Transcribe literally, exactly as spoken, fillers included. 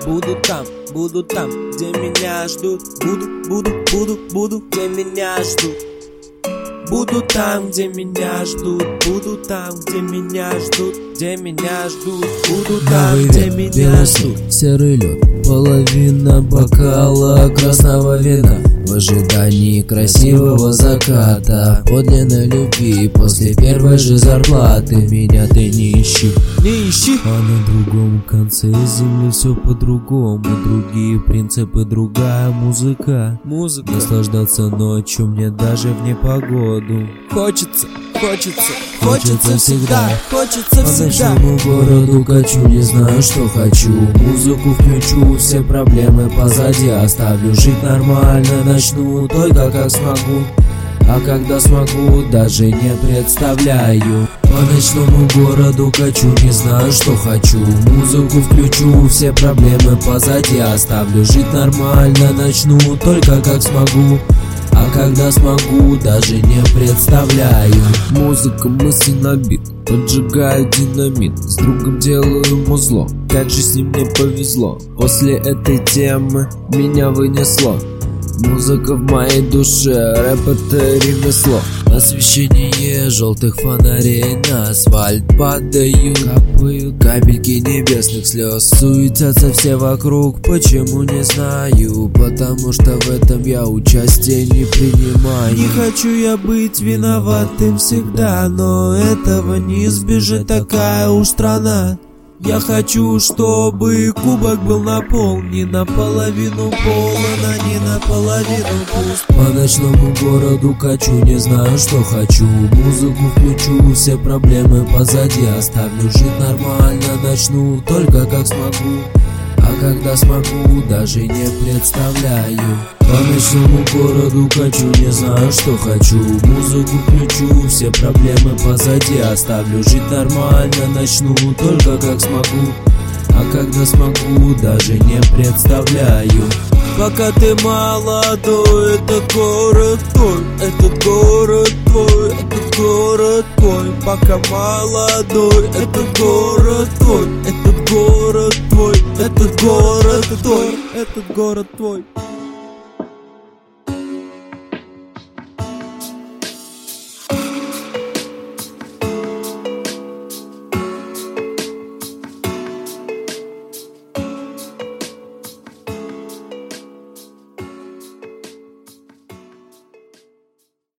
Буду там, буду там, где меня ждут. Буду, буду, буду, буду, где меня ждут. Буду там, где меня ждут. Буду там, где меня ждут. Где меня ждут. Буду там, Новый где век, меня белый ждут. снег, серый лед, половина бокала красного вина. В ожидании красивого заката, подлинной любви после первой же зарплаты. Меня ты не ищи, Не ищи. а на другом конце земли все по-другому. Другие принципы, другая музыка. Музыка. Наслаждаться ночью мне даже в непогоду. Хочется, хочется, Хочется хочется всегда, всегда. хочется По всегда. ночному городу качу, не знаю, что хочу. Музыку включу, все проблемы позади оставлю. Жить нормально начну, только как смогу. А когда смогу, даже не представляю. По ночному городу качу, не знаю, что хочу. Музыку включу, все проблемы позади оставлю. Жить нормально начну, только как смогу. А когда смогу, даже не представляю. Музыка мысли на бит, поджигаю динамит. С другом делаю музло, как же с ним мне повезло. После этой темы меня вынесло. Музыка в моей душе, рэп это ремесло. Освещение желтых фонарей на асфальт падают, капают капельки небесных слез. Суетятся все вокруг, почему не знаю. Потому что в этом я участие не принимаю. Не хочу я быть виноватым всегда, но этого не избежать, такая уж страна. Я хочу, чтобы кубок был наполнен, наполовину полон, а не наполовину пуст. По ночному городу качу, не знаю, что хочу. Музыку включу, все проблемы позади оставлю. Жить нормально начну, только как смогу. А когда смогу, даже не представляю. По ночному городу качу, не знаю, что хочу. Музыку включу, все проблемы позади оставлю. Жить нормально начну, только как смогу. А когда смогу, даже не представляю. Пока ты молодой, этот город твой, этот город твой, этот город твой. Пока молодой, этот город твой, этот город твой, этот город твой, этот город твой.